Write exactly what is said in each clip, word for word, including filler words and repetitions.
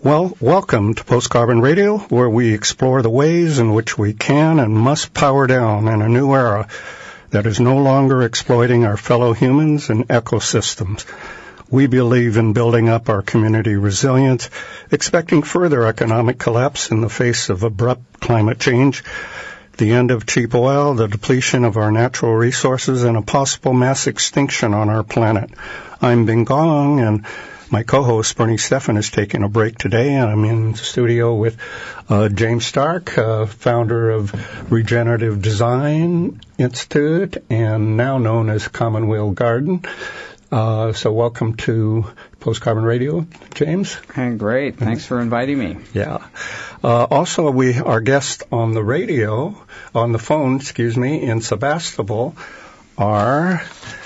Well, welcome to Post Carbon Radio, where we explore the ways in which we can and must power down in a new era that is no longer exploiting our fellow humans and ecosystems. We believe in building up our community resilience, expecting further economic collapse in the face of abrupt climate change, the end of cheap oil, the depletion of our natural resources, and a possible mass extinction on our planet. I'm Bing Gong, and my co-host, Bernie Stephan, is taking a break today, and I'm in the studio with uh, James Stark, uh, founder of Regenerative Design Institute, and now known as Commonweal Garden. Uh, so welcome to Post Carbon Radio, James. Hey, great. Thanks for inviting me. Yeah. Uh, also, we our guest on the radio, on the phone, excuse me, in Sebastopol are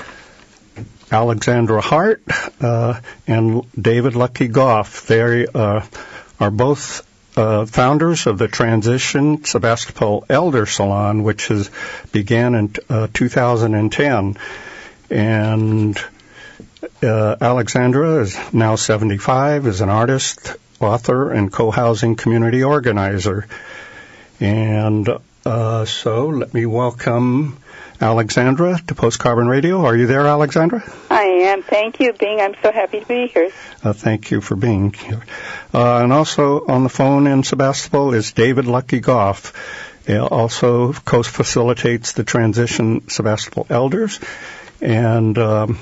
Alexandra Hart uh, and David Lucky Goff. They uh, are both uh, founders of the Transition Sebastopol Elder Salon, which has began in uh, two thousand ten. And uh, Alexandra is now seventy-five, is an artist, author, and co-housing community organizer. And uh, so let me welcome Alexandra to Post Carbon Radio. Are you there, Alexandra? I am. Thank you, Bing. I'm so happy to be here. Uh, thank you for being here. Uh, and also on the phone in Sebastopol is David Lucky Goff. He also co-facilitates the Transition Sebastopol Elders. And um,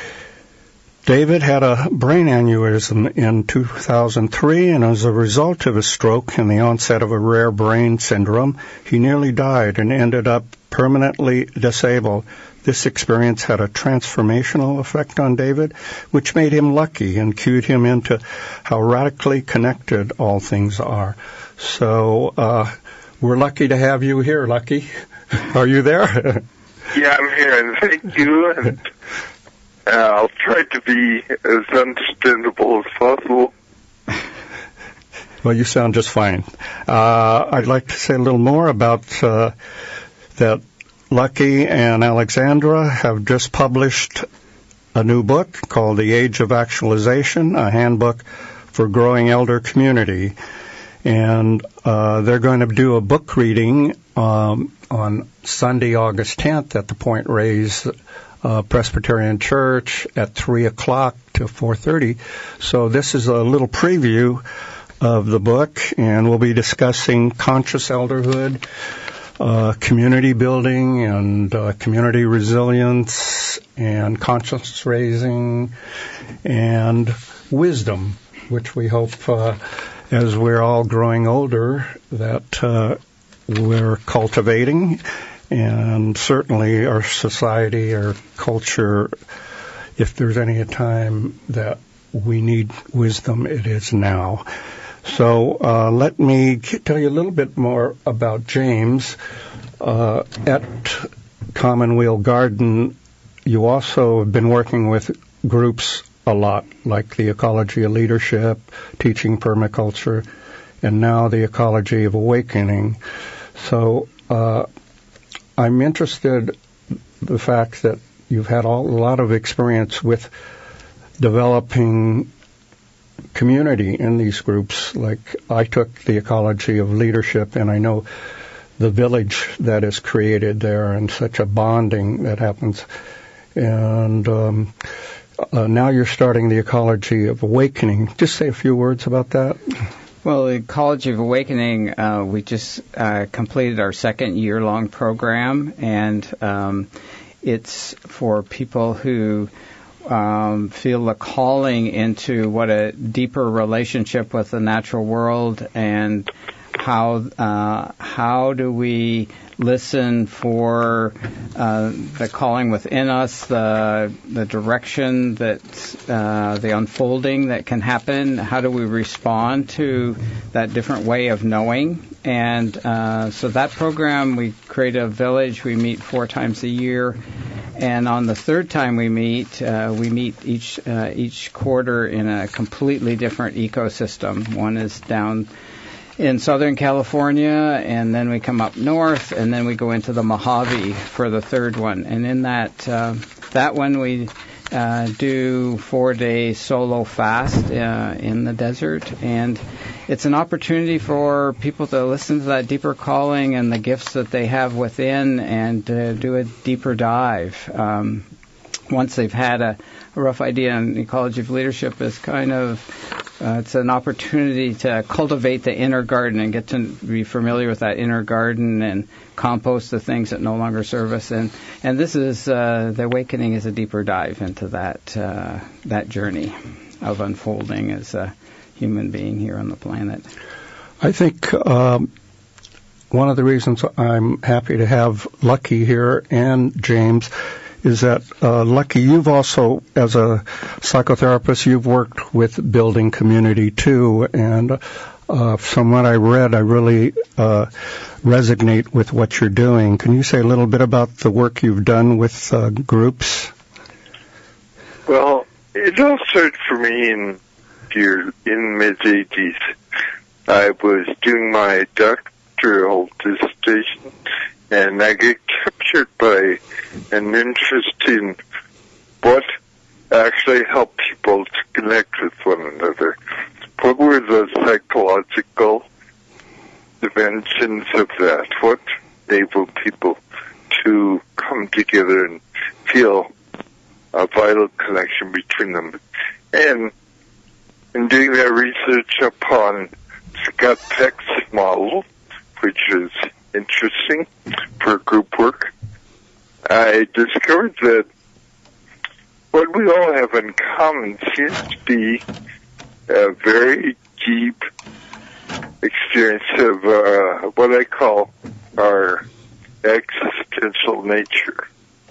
David had a brain aneurysm in two thousand three, and as a result of a stroke and the onset of a rare brain syndrome, he nearly died and ended up permanently disabled. This experience had a transformational effect on David, which made him lucky and cued him into how radically connected all things are. So uh, we're lucky to have you here, Lucky. Are you there? Yeah, I'm here, and thank you. And uh, I'll try to be as understandable as possible. Well, you sound just fine. Uh, I'd like to say a little more about uh, that. Lucky and Alexandra have just published a new book called The Age of Actualization, a handbook for growing elder community. And uh, they're going to do a book reading um, on Sunday, August tenth at the Point Reyes uh, Presbyterian Church at three o'clock to four thirty. So this is a little preview of the book, and we'll be discussing conscious elderhood, Uh, community building and uh, community resilience and conscience raising and wisdom, which we hope uh, as we're all growing older that uh, we're cultivating, and certainly our society, our culture, if there's any time that we need wisdom, it is now. So uh, let me tell you a little bit more about James. Uh, at Commonweal Garden, you also have been working with groups a lot, like the Ecology of Leadership, Teaching Permaculture, and now the Ecology of Awakening. So uh, I'm interested in the fact that you've had all, a lot of experience with developing community in these groups. Like I took the Ecology of Leadership, and I know the village that is created there and such a bonding that happens. And um, uh, now you're starting the Ecology of Awakening. Just say a few words about that. Well, the Ecology of Awakening, uh, we just uh, completed our second year-long program, and um, it's for people who Um, feel a calling into what a deeper relationship with the natural world, and how uh, how do we listen for uh, the calling within us, the the direction that uh, the unfolding that can happen. How do we respond to that different way of knowing? And uh, so that program, we create a village. We meet four times a year. And on the third time we meet, uh, we meet each uh, each quarter in a completely different ecosystem. One is down in Southern California, and then we come up north, and then we go into the Mojave for the third one. And in that uh, that one, we uh, do four-day solo fast uh, in the desert, and it's an opportunity for people to listen to that deeper calling and the gifts that they have within, and uh, do a deeper dive. Um, once they've had a, a rough idea on ecology of leadership, is kind of uh, it's an opportunity to cultivate the inner garden and get to be familiar with that inner garden and compost the things that no longer serve us. And and this is uh, the awakening is a deeper dive into that uh, that journey of unfolding as a human being here on the planet. I think um, one of the reasons I'm happy to have Lucky here and James is that, uh, Lucky, you've also, as a psychotherapist, you've worked with building community too, and uh, from what I read, I really uh, resonate with what you're doing. Can you say a little bit about the work you've done with uh, groups? Well, it all started for me in year in mid-eighties. I was doing my doctoral dissertation, and I get captured by an interest in what actually helped people to connect with one another. What were the psychological dimensions of that? What enabled people to come together and feel a vital connection between them? And in doing that research upon Scott Peck's model, which is interesting for group work, I discovered that what we all have in common seems to be a very deep experience of uh, what I call our existential nature,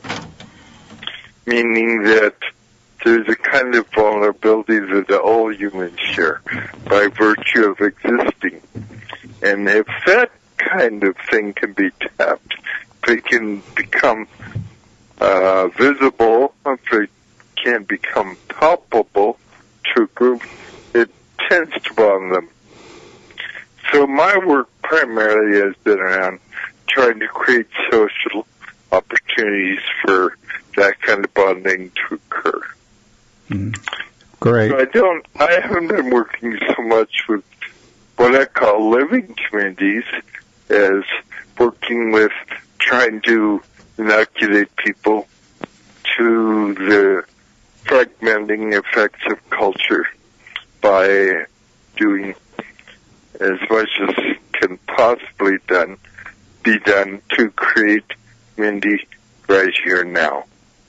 meaning that there's a kind of vulnerability that all humans share by virtue of existing. And if that kind of thing can be tapped, if it can become uh, visible, if it can become palpable to a group, it tends to bond them. So my work primarily has been around trying to create social opportunities for that kind of bonding to occur. Mm. Great. So I don't, I haven't been working so much with what I call living communities as working with trying to inoculate people to the fragmenting effects of culture by doing as much as can possibly done be done to create community right here now.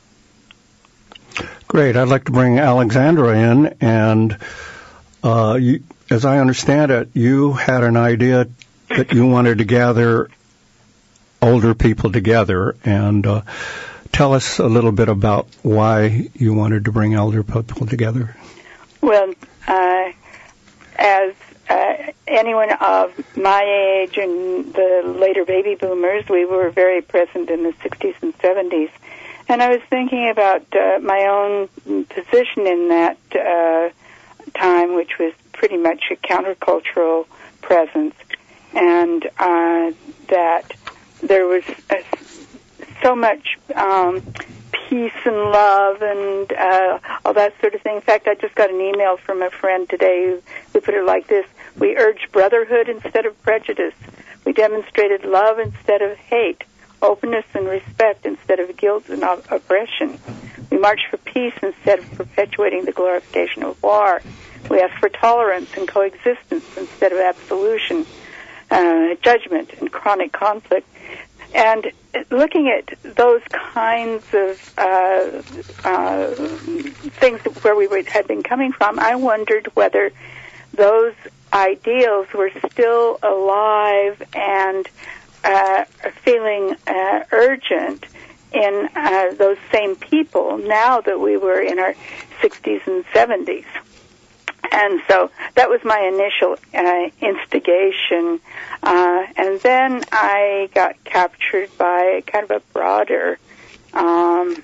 Great. I'd like to bring Alexandra in, and uh, you, as I understand it, you had an idea that you wanted to gather older people together, and uh, tell us a little bit about why you wanted to bring elder people together. Well, uh, as uh, anyone of my age and the later baby boomers, we were very present in the sixties and seventies. And I was thinking about uh, my own position in that uh, time, which was pretty much a countercultural presence, and uh, that there was uh, so much um, peace and love and uh, all that sort of thing. In fact, I just got an email from a friend today who, who put it like this: we urged brotherhood instead of prejudice. We demonstrated love instead of hate, openness and respect instead of guilt and op- oppression. We marched for peace instead of perpetuating the glorification of war. We asked for tolerance and coexistence instead of absolution, uh, judgment and chronic conflict. And looking at those kinds of uh, uh, things where we had been coming from, I wondered whether those ideals were still alive and uh, feeling uh, urgent in uh, those same people now that we were in our sixties and seventies. And so that was my initial uh, instigation. Uh, and then I got captured by kind of a broader um,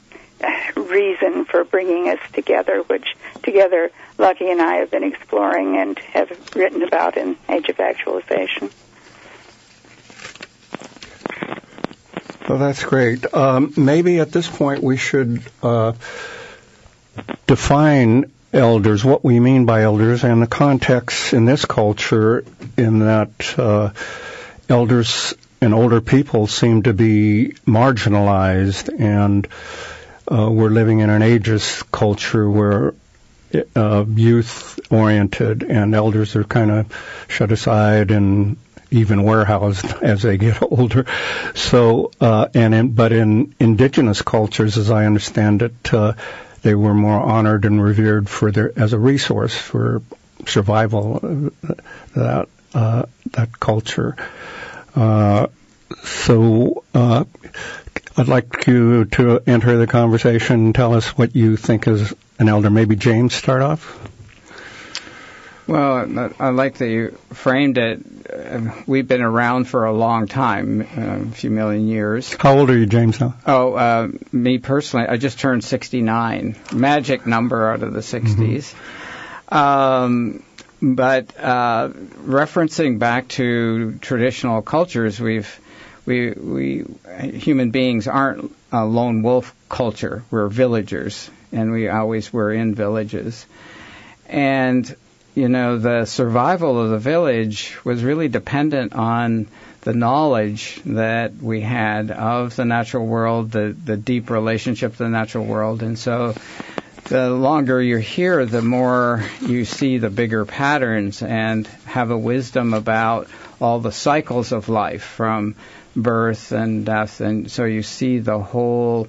reason for bringing us together, which together Lucky and I have been exploring and have written about in Age of Actualization. Well, that's great. Um, maybe at this point we should uh, define elders, what we mean by elders, and the context in this culture in that uh, elders and older people seem to be marginalized, and uh, we're living in an ageist culture where uh, youth-oriented and elders are kind of shut aside and even warehoused as they get older. So, uh, and in, but in indigenous cultures, as I understand it, uh, they were more honored and revered for their as a resource for survival of that uh, that culture. Uh, so, uh, I'd like you to enter the conversation and tell us what you think is an elder. Maybe James, start off. Well, I like that you framed it. We've been around for a long time, a few million years. How old are you, James, now? Oh, uh, me personally, I just turned sixty-nine. Magic number out of the sixties. Mm-hmm. Um, but uh, referencing back to traditional cultures, we've we we human beings aren't a lone wolf culture. We're villagers, and we always were in villages. And you know, the survival of the village was really dependent on the knowledge that we had of the natural world, the, the deep relationship to the natural world. And so the longer you're here, the more you see the bigger patterns and have a wisdom about all the cycles of life from birth and death. And so you see the whole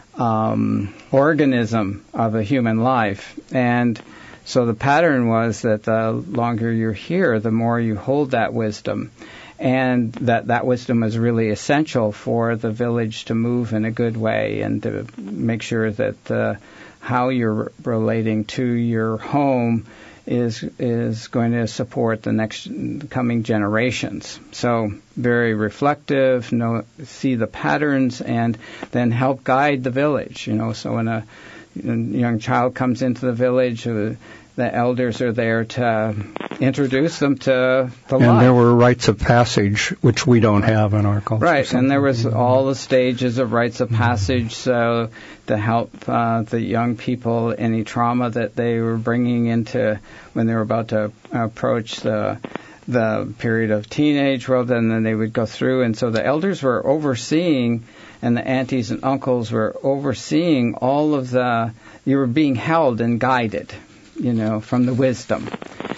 um, organism of a human life. And so the pattern was that the longer you're here, the more you hold that wisdom, and that that wisdom is really essential for the village to move in a good way and to make sure that uh, how you're relating to your home is is going to support the next coming generations. So very reflective, know, see the patterns, and then help guide the village. You know, so when a a young child comes into the village, uh, the elders are there to introduce them to the life. And there were rites of passage, which we don't have in our culture. Right, and there was all the stages of rites of passage, so to help uh, the young people, any trauma that they were bringing into when they were about to approach the the period of teenage world, and then they would go through. And so the elders were overseeing, and the aunties and uncles were overseeing all of the, you were being held and guided, you know, from the wisdom.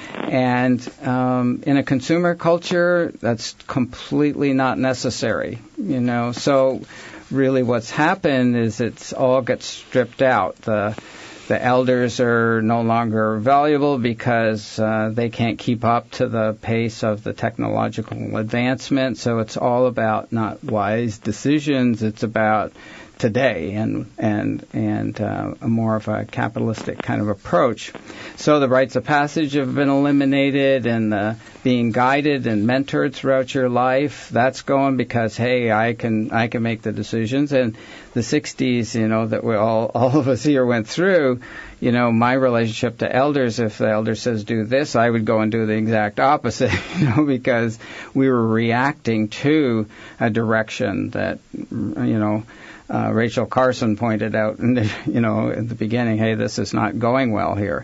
And um, in a consumer culture, that's completely not necessary, you know. So really what's happened is it's all gets stripped out. The The elders are no longer valuable because uh, they can't keep up to the pace of the technological advancement. So it's all about not wise decisions. It's about today and and and uh, a more of a capitalistic kind of approach. So the rites of passage have been eliminated, and the being guided and mentored throughout your life, that's going because hey, I can I can make the decisions. And the sixties, you know, that we all all of us here went through, you know, my relationship to elders, if the elder says do this, I would go and do the exact opposite, you know, because we were reacting to a direction that, you know, Uh, Rachel Carson pointed out, you know, at the beginning, hey, this is not going well here.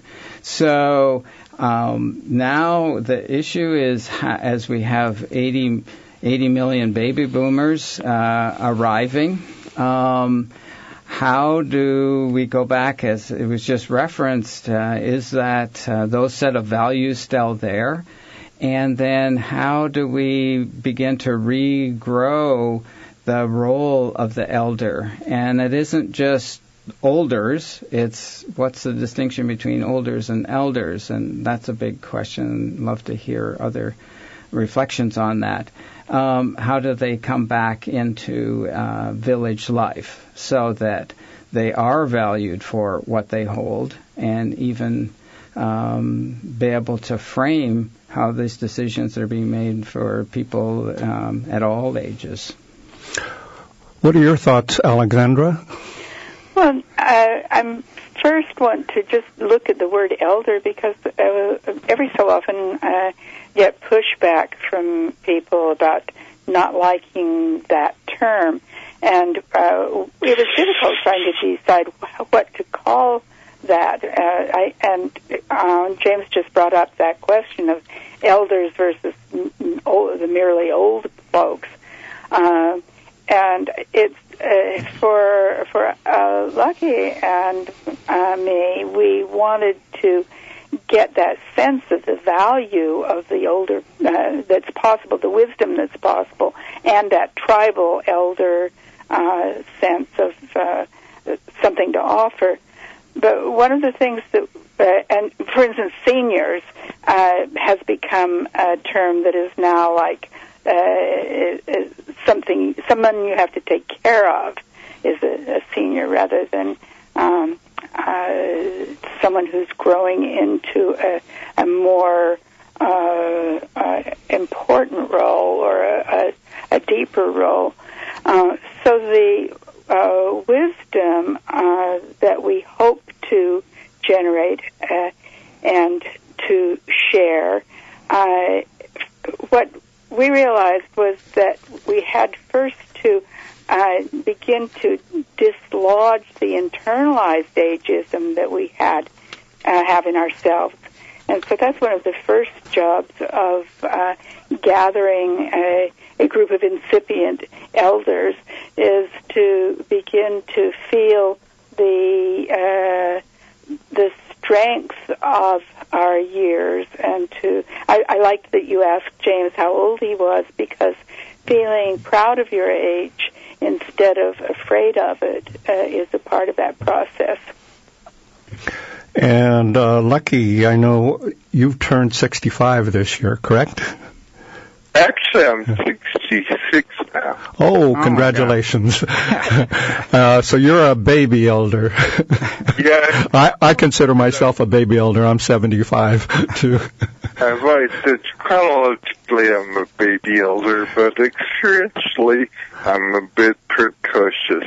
So um, now the issue is, ha- as we have eighty, eighty million baby boomers uh, arriving, um, how do we go back, as it was just referenced, uh, is that uh, those set of values still there? And then how do we begin to regrow the role of the elder? And it isn't just olders, it's what's the distinction between olders and elders, and that's a big question. I'd love to hear other reflections on that. Um, how do they come back into uh, village life so that they are valued for what they hold, and even um, be able to frame how these decisions are being made for people um, at all ages? What are your thoughts, Alexandra? Well, uh, I'm first want to just look at the word elder, because uh, every so often I uh, get pushback from people about not liking that term. And uh, it was difficult trying to decide what to call that. Uh, I, and uh, James just brought up that question of elders versus m- old, the merely old folks. Uh, and it's uh, for for uh, Lucky and uh, me, we wanted to get that sense of the value of the older uh, that's possible, the wisdom that's possible, and that tribal elder uh, sense of uh, something to offer. But one of the things that, uh, and for instance, seniors uh, has become a term that is now like uh, something, someone you have to take care of is a, a senior rather than um, uh, someone who's growing into a, a more uh, uh, important role or a, a, a deeper role. Uh, so the uh, wisdom uh, that we hope to generate uh, and to share, uh, what we realized was that we had first to uh, begin to dislodge the internalized ageism that we had uh, have in ourselves. And so that's one of the first jobs of uh, gathering a, a group of incipient elders, is to begin to feel the uh, the strength of our years, and to I, I liked that you asked James how old he was, because feeling proud of your age instead of afraid of it uh, is a part of that process. And uh, Lucky, I know you've turned sixty-five this year, correct? Actually, I'm sixty-six now. Oh, oh congratulations. uh, so you're a baby elder. Yeah. I, I consider myself a baby elder. I'm seventy-five, too. Uh, right. It's chronologically, I'm a baby elder, but experientially, I'm a bit precocious.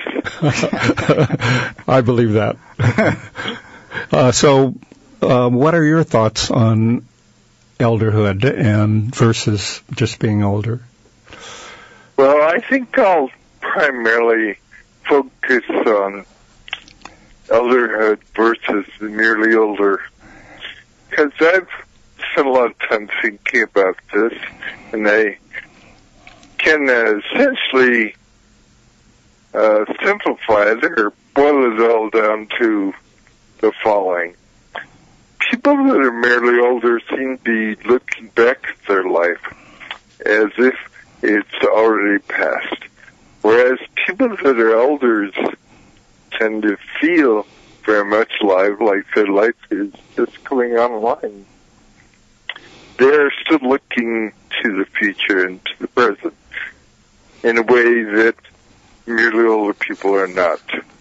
I believe that. Uh, so, uh, what are your thoughts on elderhood and versus just being older? Well, I think I'll primarily focus on elderhood versus the merely older, because I've spent a lot of time thinking about this, and I can uh, essentially uh, simplify it or boil it all down to the following. People that are merely older seem to be looking back at their life as if it's already passed, whereas people that are elders tend to feel very much alive, like their life is just coming online. They're still looking to the future and to the present in a way that merely older people are not.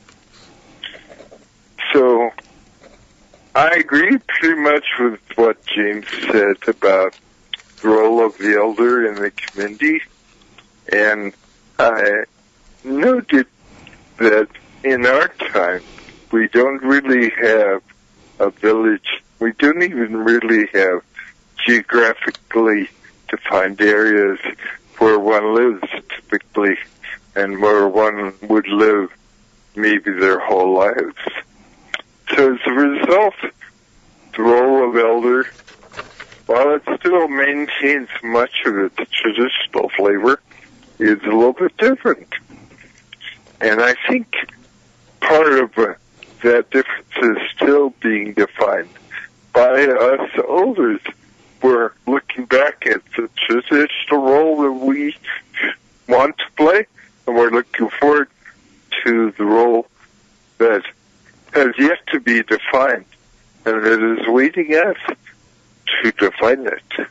So, I agree pretty much with what James said about the role of the elder in the community, and I noted that in our time, we don't really have a village. We don't even really have geographically defined areas where one lives typically and where one would live maybe their whole lives. So as a result, the role of elder, while it still maintains much of its traditional flavor, is a little bit different. And I think part of uh, that difference is still being defined by us elders. We're looking back at the traditional role that we want to play, and we're looking forward to the role that has yet to be defined, and that is waiting us to define it.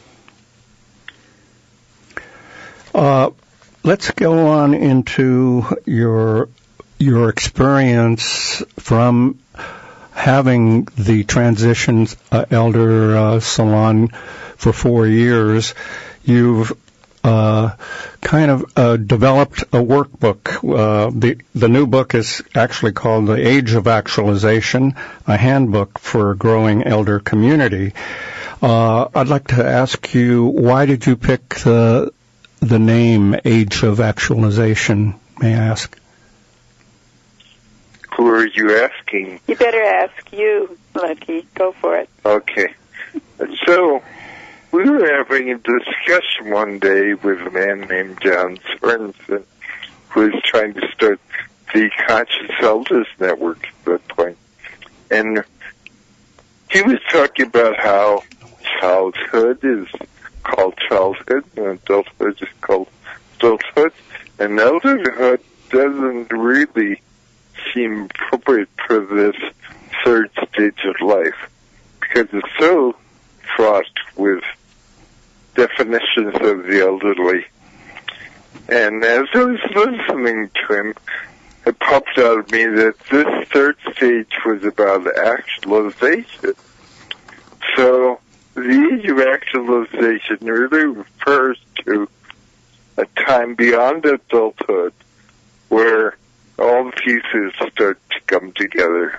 Uh, let's go on into your your experience from having the transition uh, elder uh, salon for four years. You've uh, kind of uh, developed a workbook. Uh, the the new book is actually called The Age of Actualization, a handbook for a growing elder community. Uh, I'd like to ask you, why did you pick the the name Age of Actualization, may I ask? who are you asking? You better ask you, Lucky. Go for it. Okay. So, we were having a discussion one day with a man named John Sorensen, who was trying to start the Conscious Elders Network at that point. And he was talking about how childhood is called childhood, and adulthood is called adulthood, and elderhood doesn't really seem appropriate for this third stage of life, because it's so fraught with definitions of the elderly. And as I was listening to him, it popped out of me that this third stage was about actualization. So the age of actualization really refers to a time beyond adulthood where all the pieces start to come together.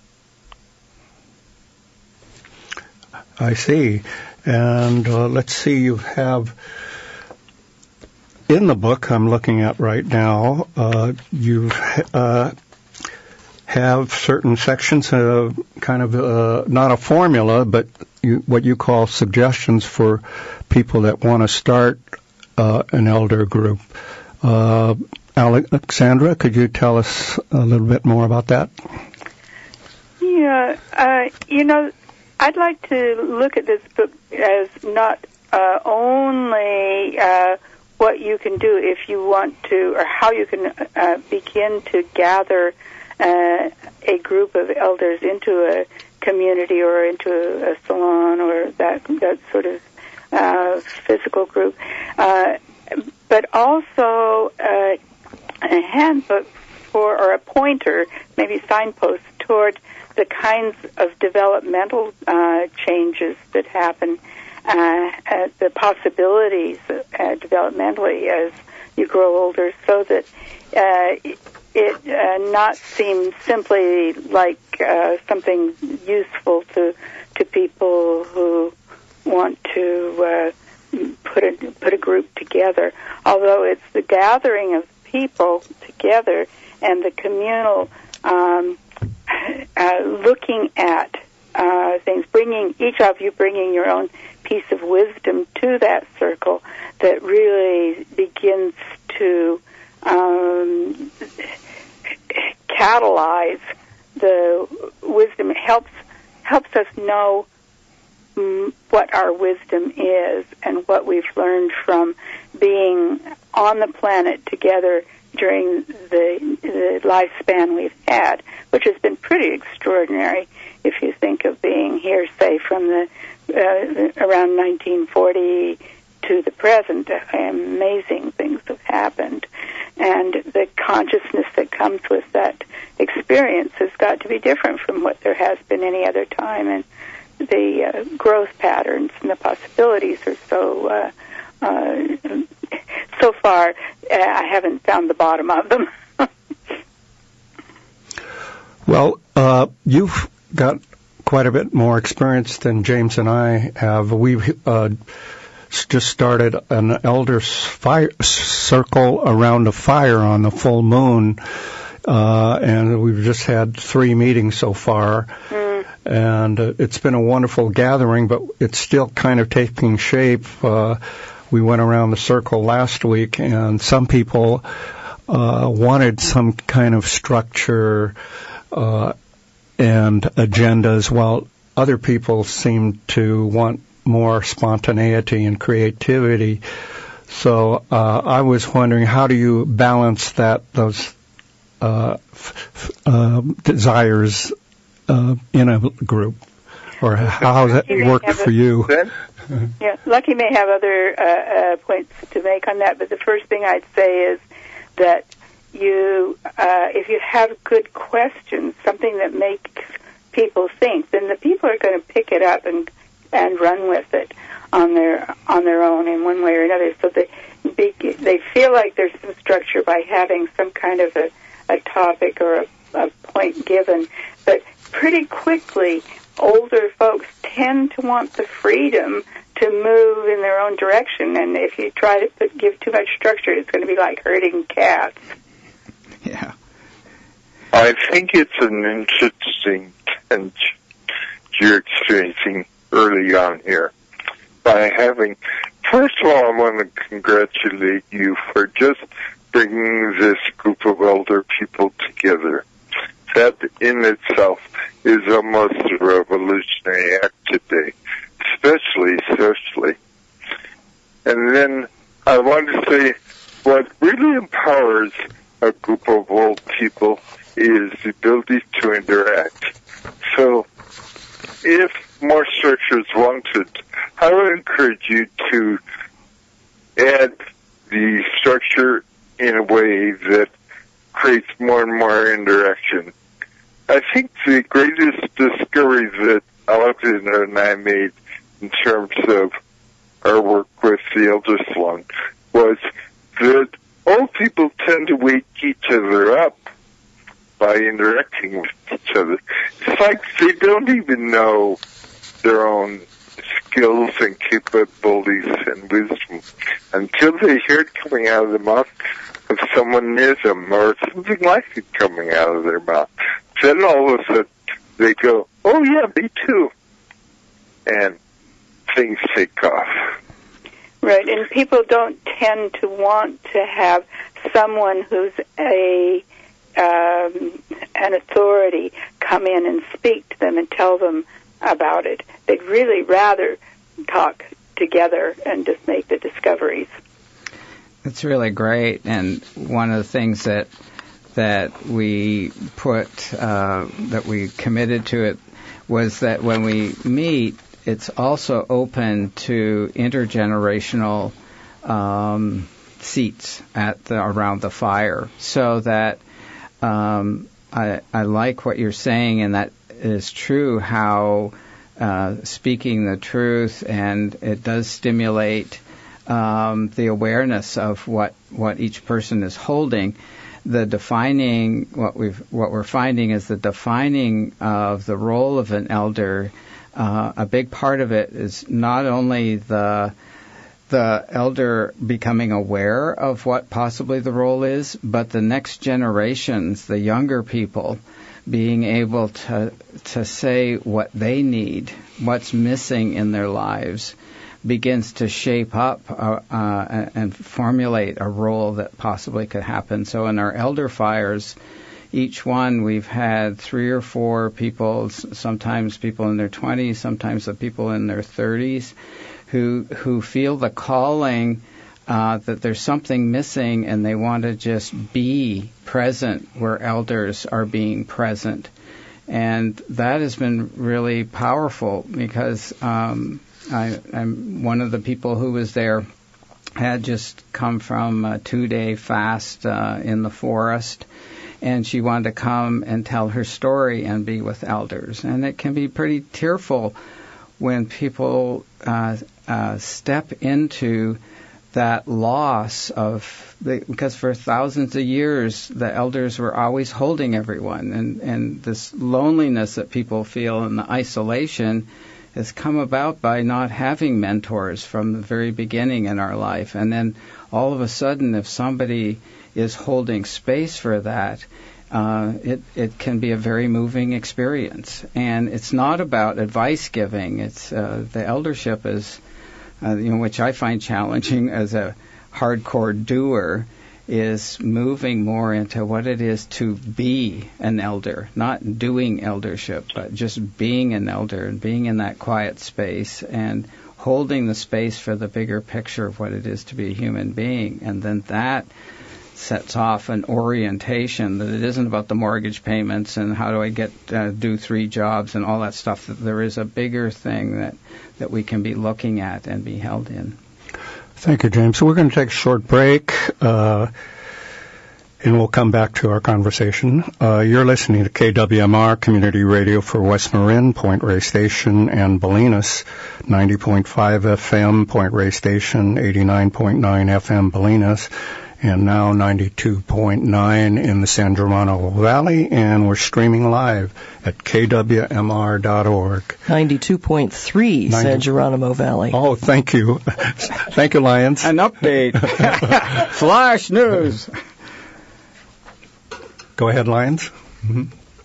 I see. And uh, let's see, you have, in the book I'm looking at right now, uh, you uh, have certain sections, uh, kind of uh, not a formula, but you, what you call suggestions for people that want to start uh, an elder group. Uh, Alexandra, could you tell us a little bit more about that? Yeah, uh, you know, I'd like to look at this book as not uh, only uh, what you can do if you want to, or how you can uh, begin to gather uh, a group of elders into a community or into a salon or that that sort of uh, physical group, uh, but also uh, a handbook for, or a pointer, maybe signpost toward the kinds of developmental uh, changes that happen, uh, uh, the possibilities uh, developmentally as you grow older, so that uh, it uh, not seem simply like uh, something useful to to people who want to uh, put a put a group together. Although it's the gathering of people together and the communal um, uh, looking at uh, things, bringing each of you bringing your own piece of wisdom to that circle that really begins to um, catalyze the wisdom. It helps helps us know mm, what our wisdom is and what we've learned from being on the planet together during the, the lifespan we've had, which has been pretty extraordinary if you think of being here, say, from the uh, around nineteen forty to the present. Amazing things have happened, and the consciousness that comes with that experience has got to be different from what there has been any other time, and the uh, growth patterns and the possibilities are so uh, uh, so far, uh, I haven't found the bottom of them. Well, uh, you've got quite a bit more experience than James and I have. We've uh, just started an elders fire circle around a fire on the full moon, uh, and we've just had three meetings so far. Mm. And uh, it's been a wonderful gathering, but it's still kind of taking shape. Uh, we went around the circle last week, and some people uh, wanted some kind of structure uh, and agendas, while other people seemed to want more spontaneity and creativity. So uh, I was wondering, how do you balance that, those uh, f- uh, desires uh, in a group? Or how does that work for you? Yeah, Lucky may have other uh, uh, points to make on that, but the first thing I'd say is that you, uh, if you have good questions, something that makes people think, then the people are going to pick it up and and run with it on their on their own in one way or another. So they they feel like there's some structure by having some kind of a, a topic or a, a point given, but pretty quickly older folks tend to want the freedom to move in their own direction, and if you try to put, give too much structure, it's going to be like herding cats. Yeah. I think it's an interesting tension you're experiencing early on here by having, first of all, I want to congratulate you for just bringing this group of elder people together. That in itself is almost a revolutionary act today, especially socially. And then I want to say what really empowers a group of old people is the ability to interact. So if more structure is wanted, I would encourage you to add the structure in a way that creates more and more interaction. I think the greatest discovery that Alexandra and I made in terms of our work with the Elder Salon was that old people tend to wake each other up by interacting with each other. It's like they don't even know their own skills and capabilities and wisdom until they hear it coming out of the mouth of someone near them or something like it coming out of their mouth. Then all of a sudden they go, oh yeah, me too. And things take off. Right, and people don't tend to want to have someone who's a um, an authority come in and speak to them and tell them about it. They'd really rather talk together and just make the discoveries. It's really great, and one of the things that that we put uh, that we committed to it was that when we meet, it's also open to intergenerational um, seats at the, around the fire, so that um, I, I like what you're saying, and that is true. How uh, speaking the truth, and it does stimulate um, the awareness of what what each person is holding. The defining what we've what we're finding is the defining of the role of an elder. Uh, a big part of it is not only the the elder becoming aware of what possibly the role is, but the next generations, the younger people, being able to to say what they need, what's missing in their lives, begins to shape up uh, uh, and formulate a role that possibly could happen. So in our elder fires, each one we've had three or four people, sometimes people in their twenties, sometimes the people in their thirties, who who feel the calling uh, that there's something missing, and they want to just be present where elders are being present. And that has been really powerful, because um, I, I'm one of the people who was there had just come from a two-day fast uh, in the forest, and she wanted to come and tell her story and be with elders. And it can be pretty tearful when people uh, uh, step into that loss of, the, because for thousands of years the elders were always holding everyone, and, and this loneliness that people feel and the isolation has come about by not having mentors from the very beginning in our life. And then all of a sudden, if somebody is holding space for that, uh, it, it can be a very moving experience. And it's not about advice giving. It's uh, the eldership is, uh, you know, which I find challenging as a hardcore doer, is moving more into what it is to be an elder, not doing eldership, but just being an elder and being in that quiet space and holding the space for the bigger picture of what it is to be a human being. And then that sets off an orientation that it isn't about the mortgage payments and how do I get uh, do three jobs and all that stuff. That there is a bigger thing that, that we can be looking at and be held in. Thank you, James. So we're going to take a short break, uh, and we'll come back to our conversation. Uh, you're listening to K W M R, Community Radio for West Marin, Point Reyes Station, and Bolinas, ninety point five F M, Point Reyes Station, eighty-nine point nine F M, Bolinas, and now ninety-two point nine in the San Germano Valley, and we're streaming live at K W M R dot org. ninety-two point three San Geronimo Valley. Oh, thank you. Thank you, Lyons. An update. Flash news. Go ahead, Lyons. Mm-hmm.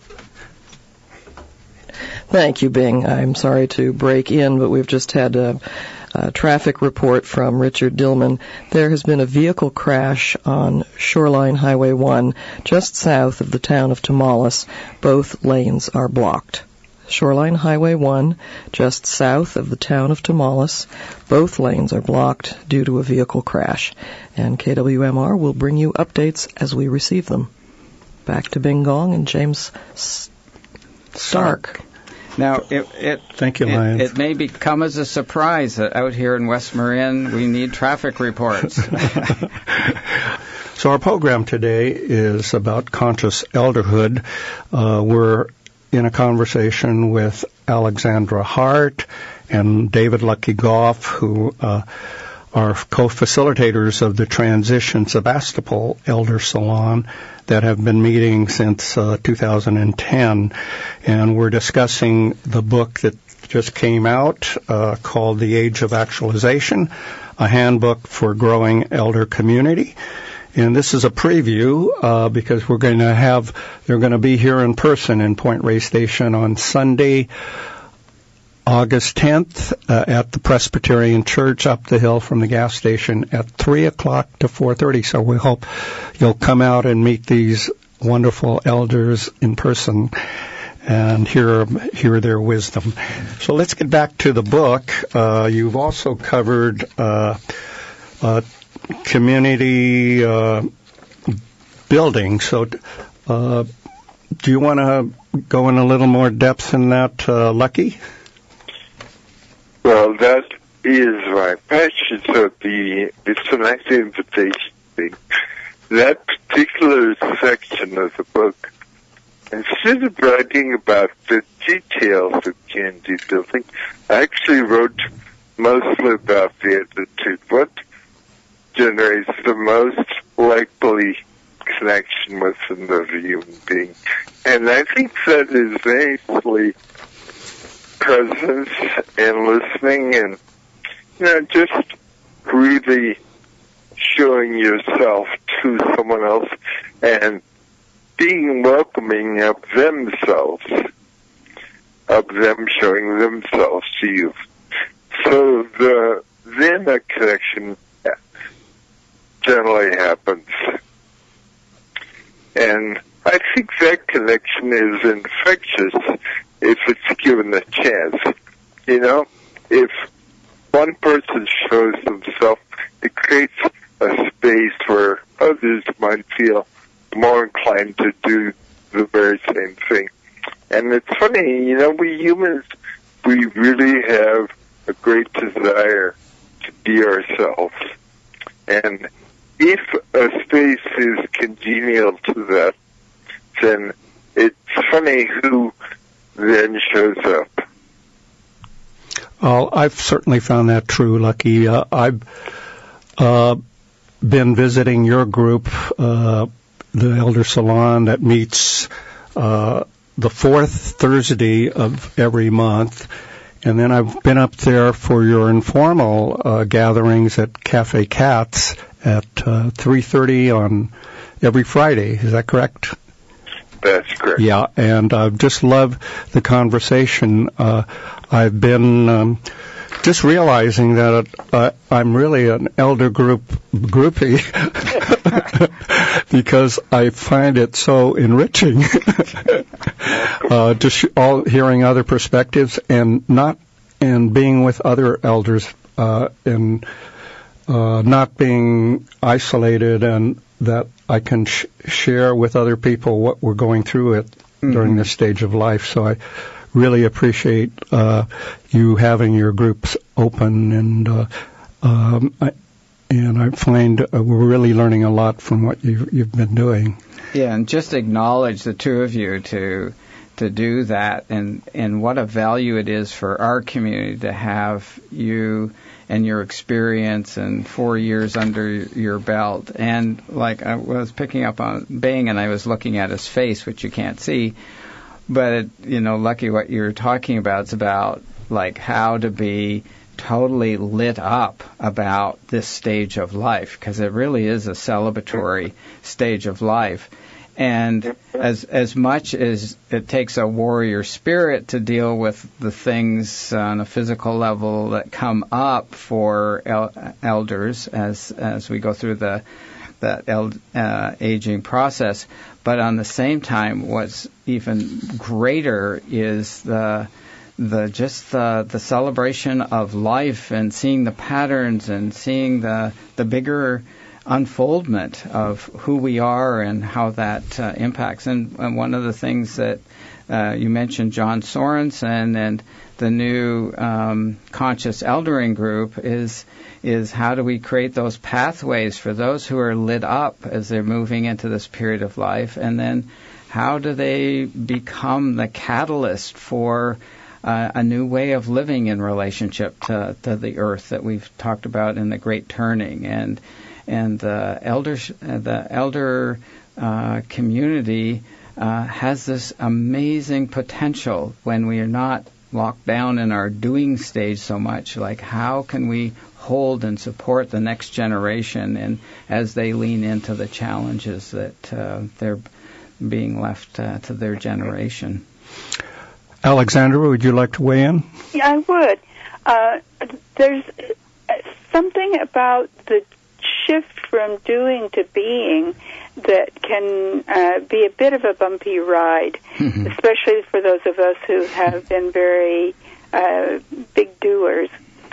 Thank you, Bing. I'm sorry to break in, but we've just had a, a traffic report from Richard Dillman. There has been a vehicle crash on Shoreline Highway one, just south of the town of Tomales. Both lanes are blocked. Shoreline Highway one, just south of the town of Tomales. Both lanes are blocked due to a vehicle crash. And K W M R will bring you updates as we receive them. Back to Bing Gong and James Stark. Now, it, it, Thank you, it, Lion. it may become as a surprise that out here in West Marin we need traffic reports. So our program today is about conscious elderhood. Uh, we're in a conversation with Alexandra Hart and David Lucky Goff, who uh, are co-facilitators of the Transition Sebastopol Elder Salon that have been meeting since uh, two thousand ten. And we're discussing the book that just came out uh, called The Age of Actualization, a handbook for growing elder community. And this is a preview uh, because we're going to have, they're going to be here in person in Point Reyes Station on Sunday, August tenth uh, at the Presbyterian Church up the hill from the gas station at three o'clock to four thirty. So we hope you'll come out and meet these wonderful elders in person and hear hear their wisdom. So let's get back to the book. Uh, you've also covered uh, uh, community uh, building. So uh, do you want to go in a little more depth in that, uh, Lucky? Well, that is my passion. So the it's a nice invitation thing. That particular section of the book, instead of writing about the details of community building, I actually wrote mostly about the attitude. What generates the most likely connection with another human being? And I think that is actually presence and listening and, you know, just really showing yourself to someone else and being welcoming of themselves, of them showing themselves to you. So the then a connection generally happens. And I think that connection is infectious if it's given a chance. You know, if one person shows himself, it creates a space where others might feel more inclined to do the very same thing. And it's funny, you know, we humans, we really have a great desire to be ourselves. And if a space is congenial to that, then it's funny who then shows up. Well, I've certainly found that true, Lucky. Uh, I've uh, been visiting your group, uh, the Elder Salon, that meets uh, the fourth Thursday of every month. And then I've been up there for your informal uh, gatherings at Cafe Cats at uh, three thirty on every Friday. Is that correct? That's correct. Yeah, and I just love the conversation. Uh, I've been um, just realizing that uh, I'm really an elder group groupie because I find it so enriching uh, just all hearing other perspectives and not and being with other elders uh, and uh, not being isolated, and that I can sh- share with other people what we're going through it mm-hmm. during this stage of life. So I really appreciate uh, you having your groups open, and uh, um, I, and I find uh, we're really learning a lot from what you've, you've been doing. Yeah, and just acknowledge the two of you to to do that, and and what a value it is for our community to have you and your experience and four years under your belt. And like I was picking up on Bing, and I was looking at his face, which you can't see, but it, you know, Lucky, what you're talking about is about like how to be totally lit up about this stage of life, because it really is a celebratory stage of life. And as as much as it takes a warrior spirit to deal with the things on a physical level that come up for el- elders as as we go through the that el- uh, aging process, but on the same time, what's even greater is the the just the the celebration of life and seeing the patterns and seeing the the bigger unfoldment of who we are and how that uh, impacts. And, and one of the things that uh, you mentioned, John Sorensen and the new um, conscious eldering group, is is how do we create those pathways for those who are lit up as they're moving into this period of life, and then how do they become the catalyst for uh, a new way of living in relationship to, to the earth that we've talked about in the Great Turning. And And the elder, the elder uh, community uh, has this amazing potential when we are not locked down in our doing stage so much. Like, how can we hold and support the next generation, and as they lean into the challenges that uh, they're being left uh, to their generation? Alexandra, would you like to weigh in? Yeah, I would. Uh, there's something about the shift from doing to being that can uh, be a bit of a bumpy ride, mm-hmm. especially for those of us who have been very uh, big doers.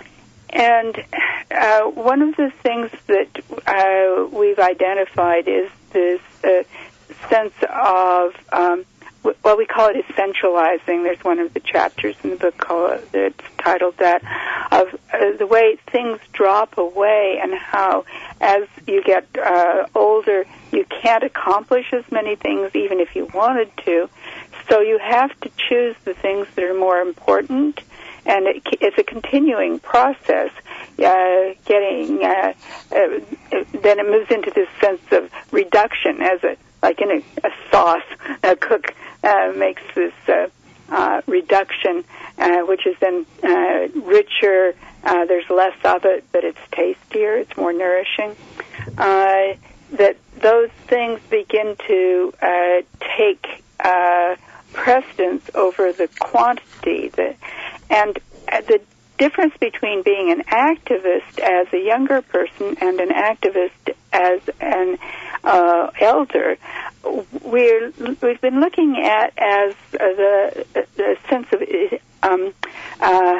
And uh, one of the things that uh, we've identified is this uh, sense of, um, well, we call it essentializing. There's one of the chapters in the book called, that's titled that, of uh, the way things drop away and how, as you get uh, older, you can't accomplish as many things even if you wanted to. So you have to choose the things that are more important, and it, it's a continuing process. Uh, getting uh, uh, then it moves into this sense of reduction, as a like in a, a sauce. A cook uh, makes this uh, uh, reduction, uh, which is then uh, richer. Uh, there's less of it, but it's tastier. It's more nourishing. Uh, that those things begin to uh, take uh, precedence over the quantity. The, and uh, the difference between being an activist as a younger person and an activist as an uh, elder, we're, we've been looking at as uh, the, the sense of um, uh,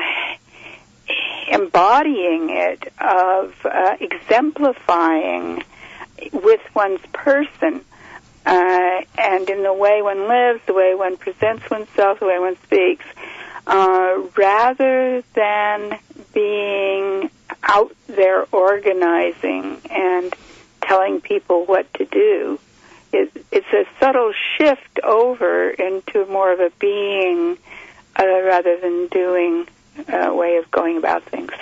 embodying it, of uh, exemplifying with one's person, uh, and in the way one lives, the way one presents oneself, the way one speaks, uh, rather than being out there organizing and telling people what to do. It, it's a subtle shift over into more of a being uh, rather than doing uh, way of going about things.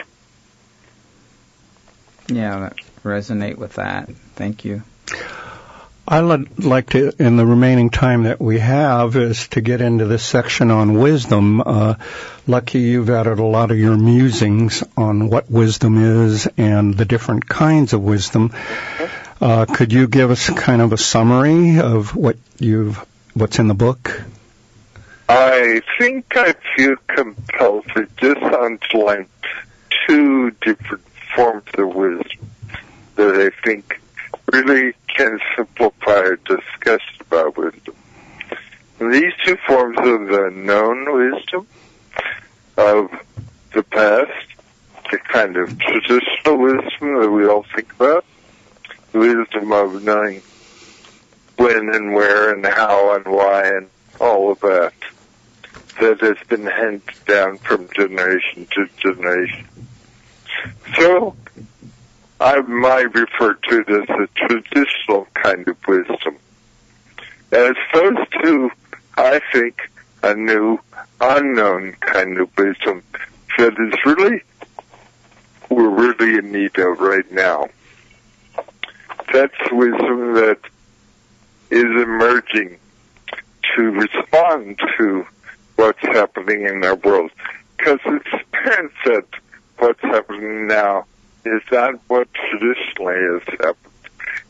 Yeah, resonate with that. Thank you. I'd like to, in the remaining time that we have, is to get into this section on wisdom. Uh, Lucky, you've added a lot of your musings on what wisdom is and the different kinds of wisdom. Uh, could you give us kind of a summary of what you've, what's in the book? I think I feel compelled to just underline two different forms of wisdom that I think really can simplify our discussion about wisdom. And these two forms are the known wisdom of the past, the kind of traditional wisdom that we all think about, the wisdom of knowing when and where and how and why and all of that, that has been handed down from generation to generation. So, I might refer to it as a traditional kind of wisdom, as opposed to, I think, a new, unknown kind of wisdom that is really, we're really in need of right now. That's wisdom that is emerging to respond to what's happening in our world. Because it's apparent that what's happening now is not what traditionally has happened.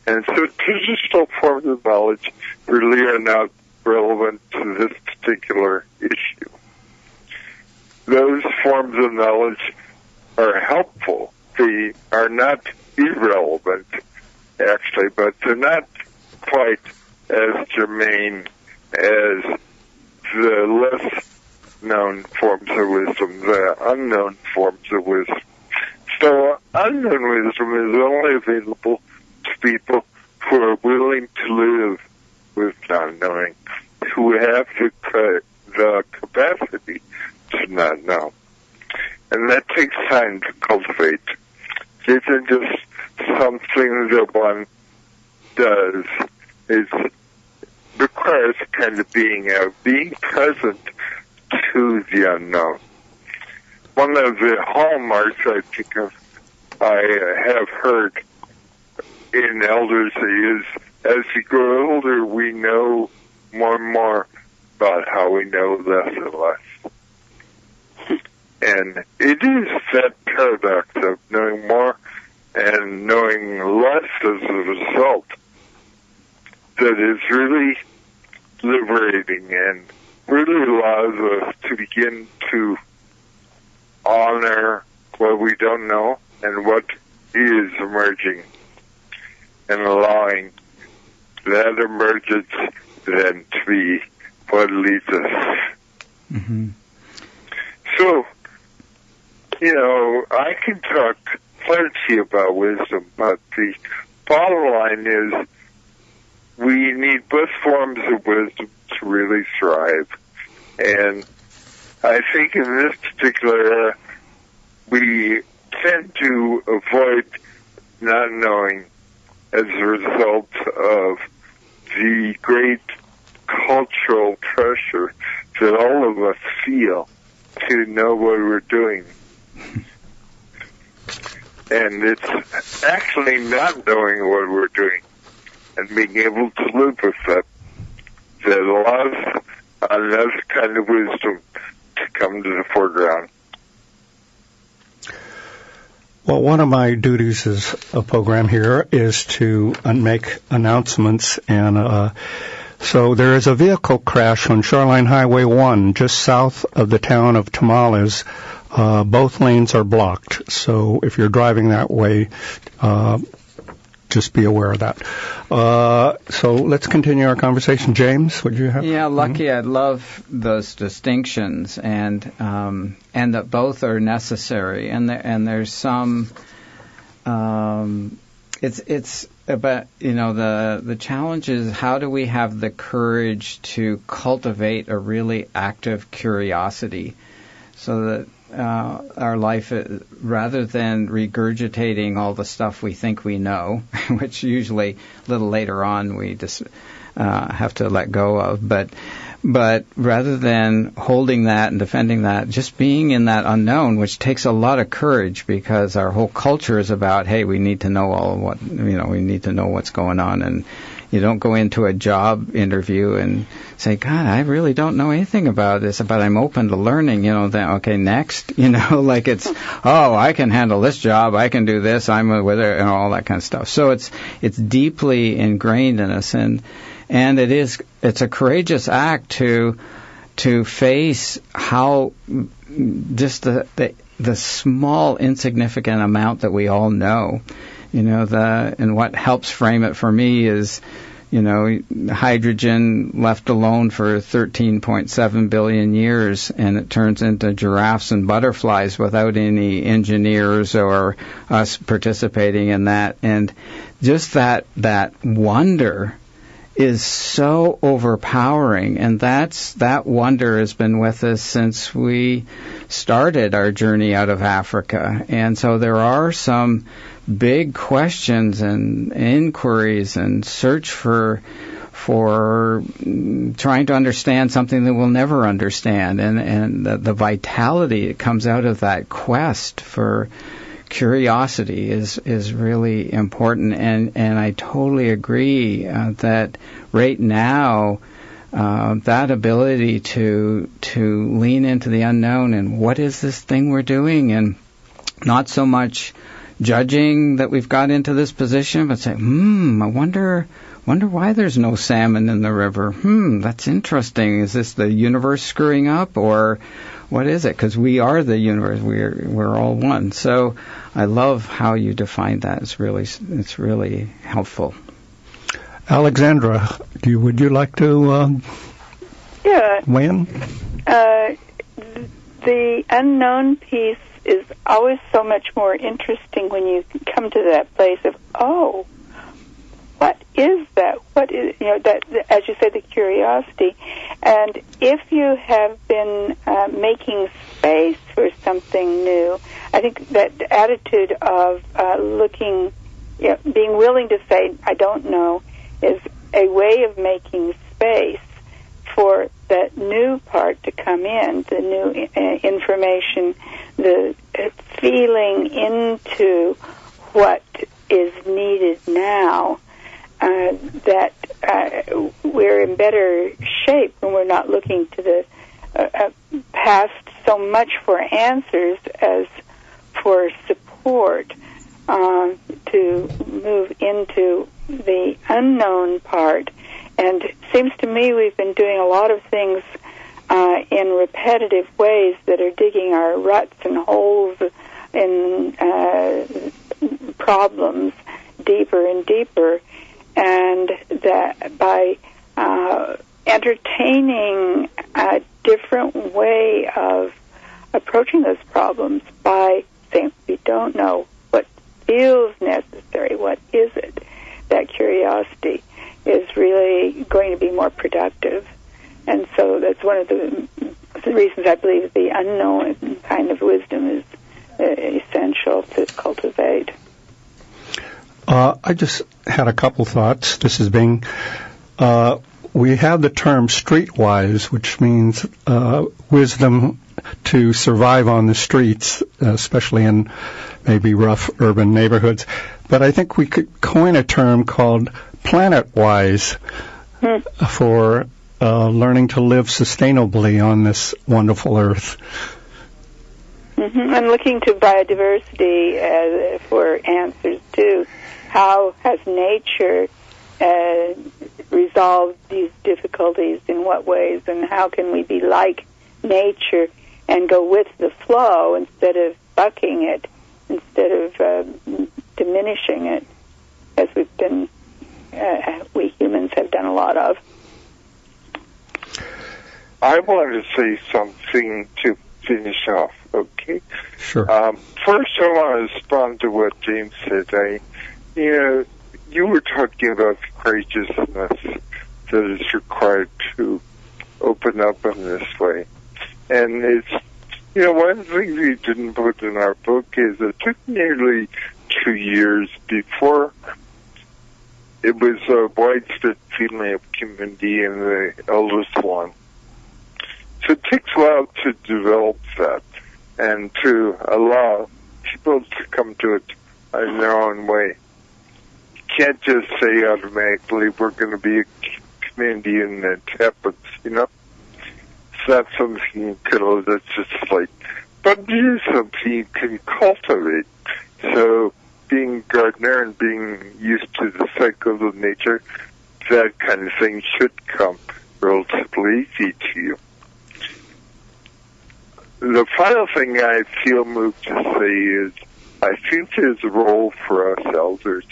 And so traditional forms of knowledge really are not relevant to this particular issue. Those forms of knowledge are helpful. They are not irrelevant, actually, but they're not quite as germane as the less known forms of wisdom, the unknown forms of wisdom. So unknown wisdom is only available to people who are willing to live with not knowing, who have the, the capacity to not know. And that takes time to cultivate. It isn't just something that one does. It requires kind of being out, being present to the unknown. One of the hallmarks I think of, I have heard in elders is, as we grow older, we know more and more about how we know less and less. And it is that paradox of knowing more and knowing less as a result that is really liberating and really allows us to begin to honor what we don't know and what is emerging, and allowing that emergence then to be what leads us. Mm-hmm. So, you know, I can talk plenty about wisdom, but the bottom line is we need both forms of wisdom to really thrive. And I think in this particular era, we tend to avoid not knowing as a result of the great cultural pressure that all of us feel to know what we're doing. And it's actually not knowing what we're doing and being able to live with that that allows another kind of wisdom to come to the foreground. Well, one of my duties as a program here is to make announcements, and uh, so there is a vehicle crash on Shoreline Highway one just south of the town of Tamales. Uh, both lanes are blocked, so if you're driving that way, uh, just be aware of that. Uh, so let's continue our conversation. James, would you have? Yeah, Lucky, mm-hmm. I love those distinctions, and um, and that both are necessary. And there, and there's some. Um, it's it's about you know the the challenge is how do we have the courage to cultivate a really active curiosity, so that. Uh, our life, uh, rather than regurgitating all the stuff we think we know, which usually a little later on we just uh, have to let go of, but but rather than holding that and defending that, just being in that unknown, which takes a lot of courage because our whole culture is about, hey, we need to know all of what, you know, we need to know what's going on, and you don't go into a job interview and say, God, I really don't know anything about this, but I'm open to learning, you know, then, okay, next, you know, like it's, oh, I can handle this job, I can do this, I'm with it, and all that kind of stuff. So it's, it's deeply ingrained in us, and, and it is, it's a courageous act to, to face how just the, the, the small, insignificant amount that we all know. You know, the and what helps frame it for me is, you know, hydrogen left alone for thirteen point seven billion years, and it turns into giraffes and butterflies without any engineers or us participating in that. And just that that wonder is so overpowering, and that's that wonder has been with us since we started our journey out of Africa. And so there are some big questions and inquiries and search for for trying to understand something that we'll never understand, and and the, the vitality that comes out of that quest for curiosity is is really important. And and I totally agree uh, that right now uh, that ability to to lean into the unknown and what is this thing we're doing, and not so much judging that we've got into this position, but say, hmm, I wonder, wonder why there's no salmon in the river. Hmm, that's interesting. Is this the universe screwing up, or what is it? Because we are the universe. We're we're all one. So I love how you define that. It's really it's really helpful. Alexandra, do you, would you like to um, yeah. weigh in? Uh, the unknown piece is always so much more interesting when you come to that place of, oh, what is that? What is, you know, that, as you say, the curiosity. And if you have been uh, making space for something new, I think that the attitude of uh, looking, you know, being willing to say, I don't know, is a way of making space for that new part to come in, the new uh, information, the uh, feeling into what is needed now, uh, that uh, we're in better shape when we're not looking to the uh, uh, past so much for answers as for support, uh, to move into the unknown part. And it seems to me we've been doing a lot of things uh, in repetitive ways that are digging our ruts and holes in uh, problems deeper and deeper. And that by uh, entertaining a different way of approaching those problems, by saying we don't know what feels necessary, what is it, that curiosity is really going to be more productive. And so that's one of the, the reasons I believe the unknown kind of wisdom is uh, essential to cultivate. Uh, I just had a couple thoughts. This is being, uh, we have the term streetwise, which means uh, wisdom to survive on the streets, especially in maybe rough urban neighborhoods. But I think we could coin a term called planet-wise hmm. for uh, learning to live sustainably on this wonderful earth. Mm-hmm. And looking to biodiversity uh, for answers, too. How has nature uh, resolved these difficulties, in what ways, and how can we be like nature and go with the flow instead of bucking it, instead of uh, diminishing it, as we've been, uh, we humans have done a lot of. I want to say something to finish off, okay? Sure. Um, first, I want to respond to what James said. I, you know, you were talking about the courageousness that is required to open up in this way. And it's, you know, one of the things we didn't put in our book is it took nearly two years before it was a widespread feeling of community in the eldest one. So it takes a while to develop that and to allow people to come to it in their own way. You can't just say automatically we're going to be a community and it happens, you know? It's not something you can, that's just like, but it is something you can cultivate. So being a gardener and being used to the cycles of nature, that kind of thing should come relatively easy to you. The final thing I feel moved to say is I think there's a role for us elders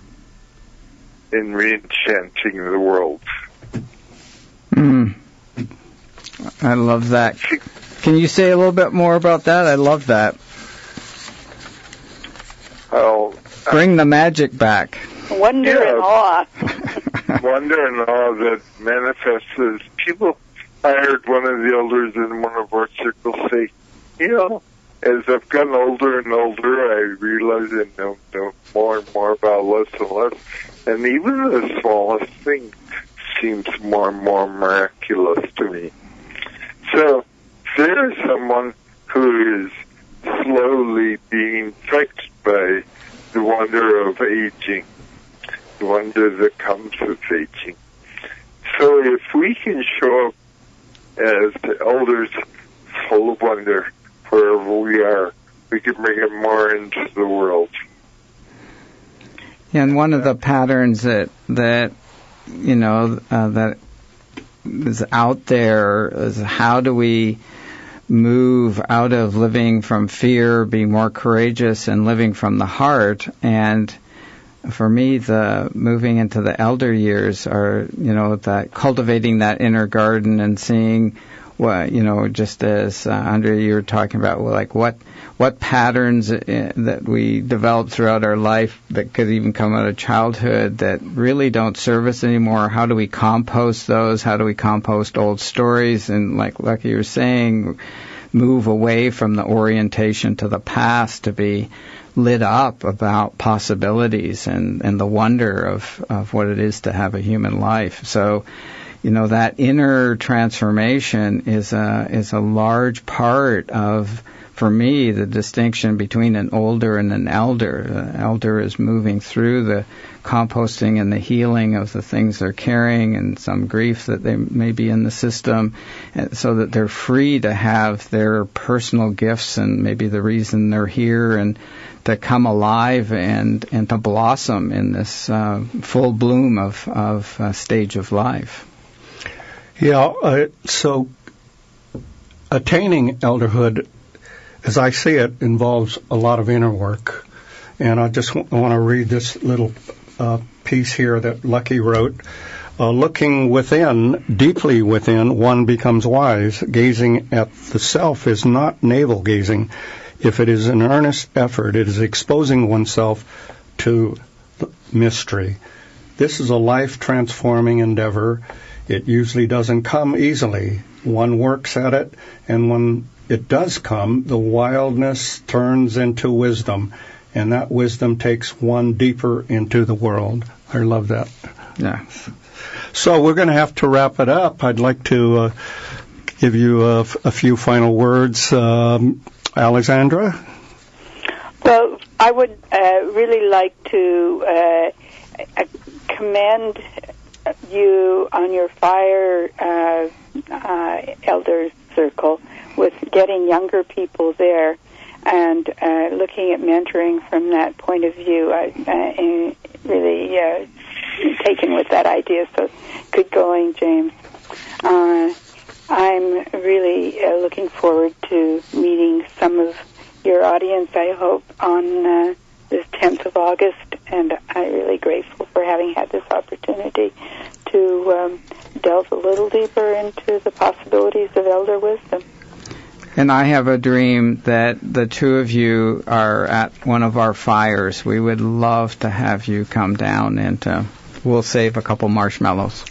in re-enchanting the world. Mm. I love that. Can you say a little bit more about that? I love that. Oh, bring the magic back. Wonder yeah. and awe. Wonder and awe that manifests as people. I heard one of the elders in one of our circles say, you know, as I've gotten older and older, I realize I know, know more and more about less and less. And even the smallest thing seems more and more miraculous to me. So there is someone who is slowly being infected by the wonder of aging, the wonder that comes with aging. So if we can show up as the elders full of wonder wherever we are, we can bring it more into the world. And one of the patterns that that you know uh, that is out there is how do we move out of living from fear, being more courageous, and living from the heart. And for me, the moving into the elder years are, you know, that cultivating that inner garden and seeing what, you know, just as uh, Andrea, you were talking about, well, like what what patterns that we develop throughout our life that could even come out of childhood that really don't serve us anymore. How do we compost those? How do we compost old stories? And like like you were saying, move away from the orientation to the past to be lit up about possibilities and, and the wonder of, of what it is to have a human life. So, you know, that inner transformation is a is a large part of, for me, the distinction between an older and an elder. The elder is moving through the composting and the healing of the things they're carrying and some grief that they may be in the system, so that they're free to have their personal gifts and maybe the reason they're here and to come alive and, and to blossom in this uh, full bloom of, of uh, stage of life. Yeah, uh, so attaining elderhood, as I see it, involves a lot of inner work. And I just w- want to read this little uh, piece here that Lucky wrote. Uh, looking within, deeply within, one becomes wise. Gazing at the self is not navel-gazing. If it is an earnest effort, it is exposing oneself to mystery. This is a life-transforming endeavor. It usually doesn't come easily. One works at it, and when it does come, the wildness turns into wisdom, and that wisdom takes one deeper into the world. I love that. Yeah. So we're going to have to wrap it up. I'd like to uh, give you a, a few final words. Um, Alexandra? Well, I would uh, really like to uh, commend you on your fire uh, uh, elders circle with getting younger people there and uh, looking at mentoring from that point of view. I, uh, really uh, taken with that idea, so good going, James. Uh, I'm really uh, looking forward to meeting some of your audience, I hope, on uh, this tenth of August, and I'm really grateful for having had this opportunity to um, delve a little deeper into the possibilities of elder wisdom. And I have a dream that the two of you are at one of our fires. We would love to have you come down, and uh, we'll save a couple marshmallows.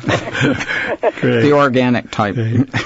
The organic type.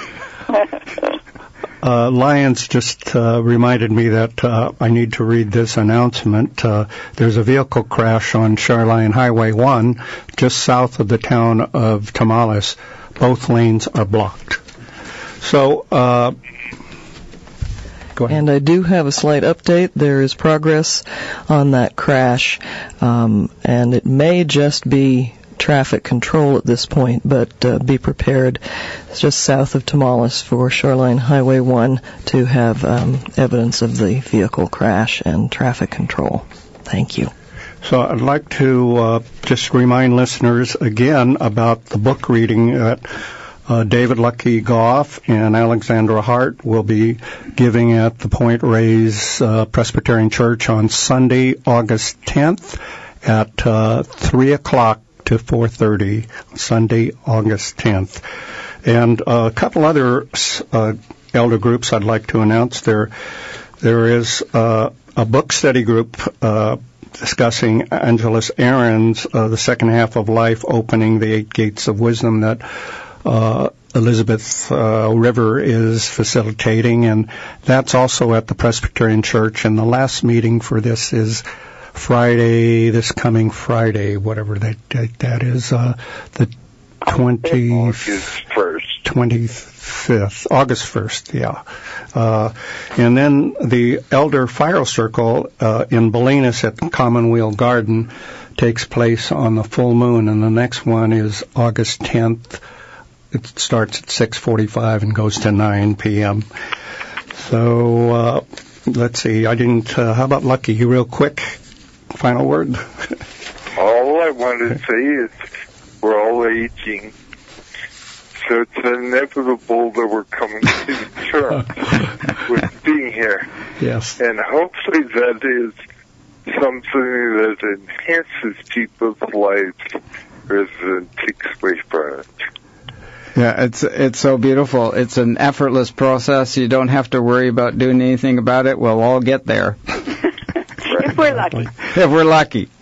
Uh, Lyons just uh, reminded me that uh, I need to read this announcement. Uh, there's a vehicle crash on Shoreline Highway one, just south of the town of Tamales. Both lanes are blocked. So, uh, go ahead. And I do have a slight update. There is progress on that crash, um, and it may just be traffic control at this point, but uh, be prepared. It's just south of Tamales for Shoreline Highway one to have um, evidence of the vehicle crash and traffic control. Thank you. So I'd like to uh, just remind listeners again about the book reading that uh, David Lucky Goff and Alexandra Hart will be giving at the Point Reyes uh, Presbyterian Church on Sunday, August tenth at uh, three o'clock to four thirty, Sunday, August tenth. And uh, a couple other uh, elder groups I'd like to announce. There, there is uh, a book study group uh, discussing Angeles Aaron's uh, The Second Half of Life, Opening the Eight Gates of Wisdom that uh, Elizabeth uh, River is facilitating, and that's also at the Presbyterian Church. And the last meeting for this is Friday, this coming Friday, whatever that date that is, uh, the twenty-first, twenty-fifth, August first, yeah. Uh, and then the Elder Fire Circle uh, in Bolinas at the Commonweal Garden takes place on the full moon, and the next one is August tenth. It starts at six forty-five and goes to nine p.m. So, uh, let's see, I didn't, uh, how about Lucky, real quick? Final word? all I want to say is we're all aging. So it's inevitable that we're coming to terms with being here. Yes. And hopefully that is something that enhances people's lives rather than takes away from it. Yeah, it's it's so beautiful. It's an effortless process. You don't have to worry about doing anything about it. We'll all get there. If we're lucky. If we're lucky.